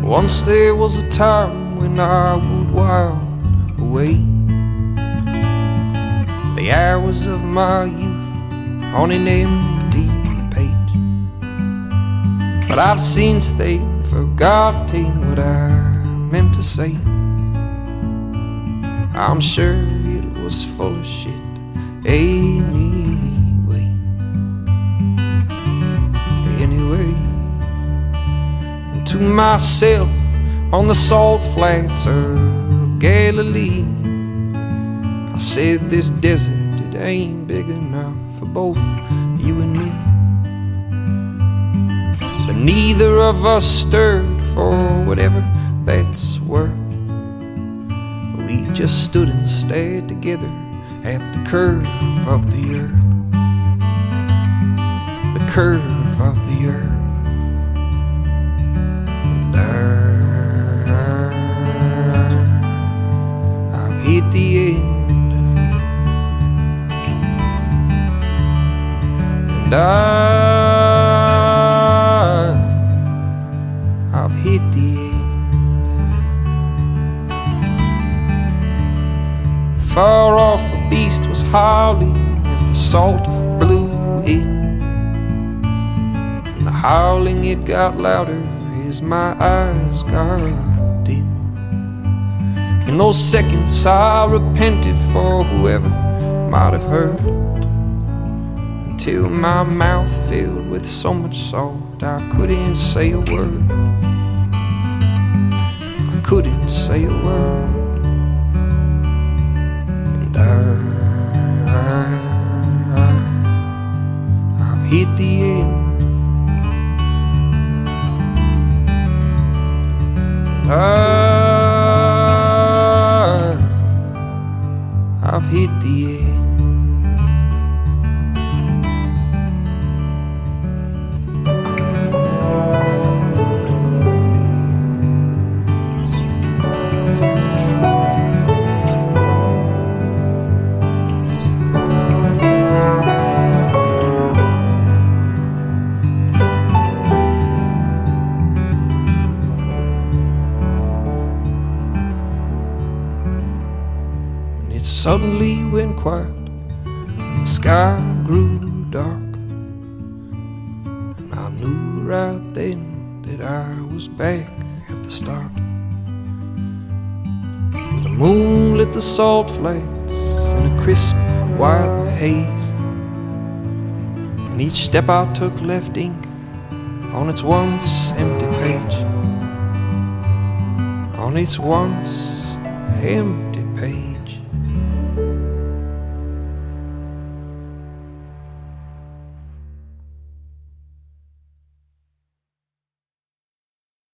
Once there was a time when I would while away the hours of my youth on an empty page. But I've since then forgotten what I meant to say. I'm sure it was full of shit anyway. And to myself on the salt flats of Galilee I said, this desert, it ain't big enough for both you and me. But neither of us stirred for whatever that's worth. We just stood and stared together at the curve of the earth. The curve of the earth. And I've hit the end. And I've hit the end. Far off a beast was howling as the salt blew in, and the howling it got louder as my eyes got dim. In those seconds I repented for whoever might have heard, till my mouth filled with so much salt I couldn't say a word. I couldn't say a word. And I've hit the end. And I've hit the end. It suddenly went quiet and the sky grew dark, and I knew right then that I was back at the start. And the moon lit the salt flats in a crisp white haze, and each step I took left ink on its once empty page, on its once empty page.